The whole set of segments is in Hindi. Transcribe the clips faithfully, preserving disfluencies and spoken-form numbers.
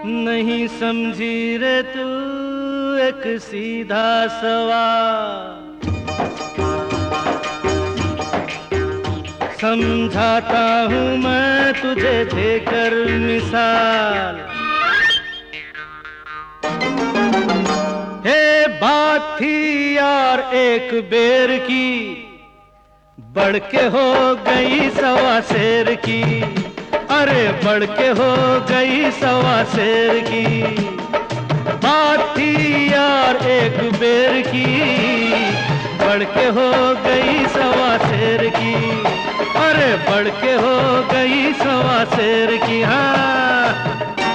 नहीं समझी रे तू एक सीधा सवाल, समझाता हूँ मैं तुझे देकर मिसाल। हे बात थी यार एक बेर की, बढ़ के हो गई सवा शेर की। अरे बढ़ के हो गई सवा शेर की। बात थी यार एक बेर की, बढ़ के हो गई सवा शेर की। अरे बढ़ के हो गई सवा शेर की। हाँ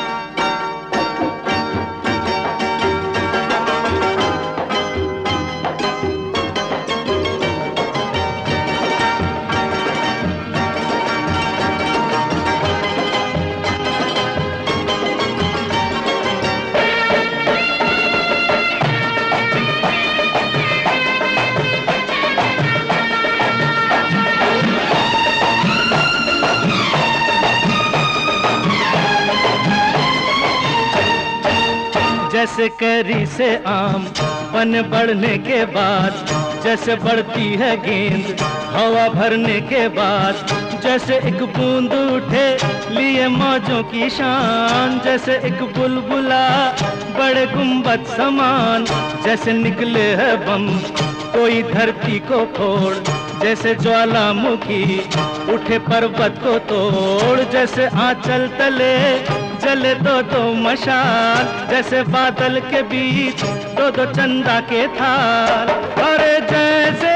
जैसे कैरी से आम बन बढ़ने के बाद, जैसे बढ़ती है गेंद हवा भरने के बाद, जैसे एक बूंद उठे लिए मौजों की शान, जैसे एक बुलबुला बड़े गुंबद समान, जैसे निकले है बम कोई धरती को फोड़, जैसे ज्वालामुखी उठे पर्वत को तोड़, जैसे आंचल तले जले दो दो मशाल, जैसे बादल के बीच दो दो चंदा के थाल। अरे जैसे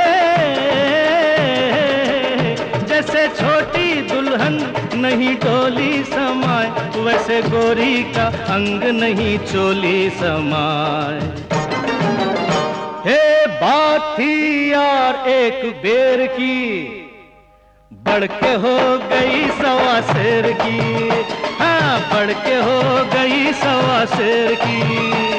जैसे छोटी दुल्हन नहीं डोली समाए, वैसे गोरी का अंग नहीं चोली समाए। हे बात थी यार एक बेर की, बढ़ के हो गई सवा शेर की। हाँ बढ़ के हो गई सवा शेर की।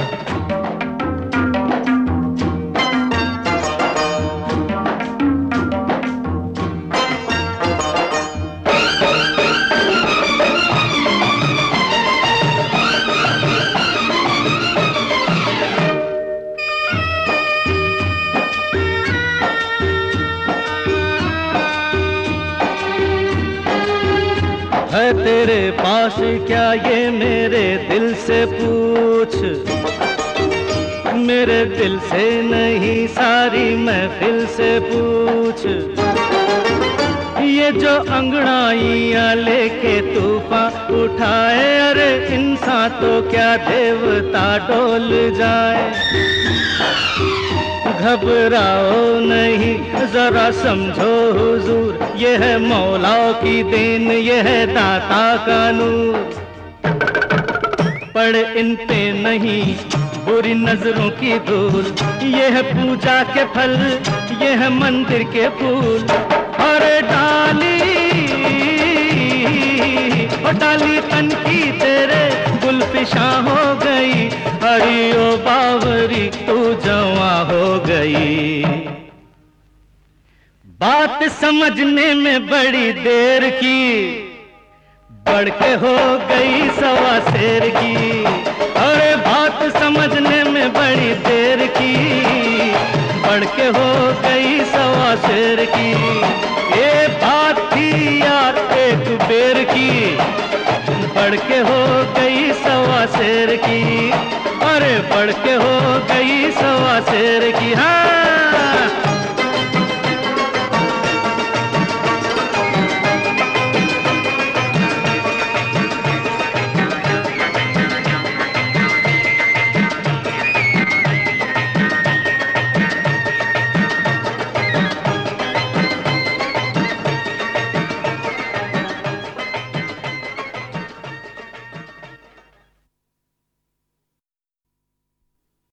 है तेरे पास क्या ये मेरे दिल से पूछ, मेरे दिल से नहीं सारी महफिल से पूछ। ये जो अंगड़ाइयाँ लेके तूफान उठाए, अरे इंसान तो क्या देवता डोल जाए। घबराओ नहीं जरा समझो हुजूर, ये है मौला की देन, ये है दाता का नूर। पड़े इन पे नहीं बुरी नजरों की धूल, ये है पूजा के फल, ये है मंदिर के फूल। और डाली और डाली तन की तेरे गुलफिशा हो गई, हरी ओ बावरी तू जवां हो गई। बात समझने में बड़ी देर की, बढ़ के हो गई सवा शेर की। अरे बात समझने में बड़ी देर की, बढ़ के हो गई सवा शेर की। ये बात थी यार एक बेर की, बढ़ के हो गई सवा शेर की। अरे बढ़ के हो गई सवा शेर की। हाँ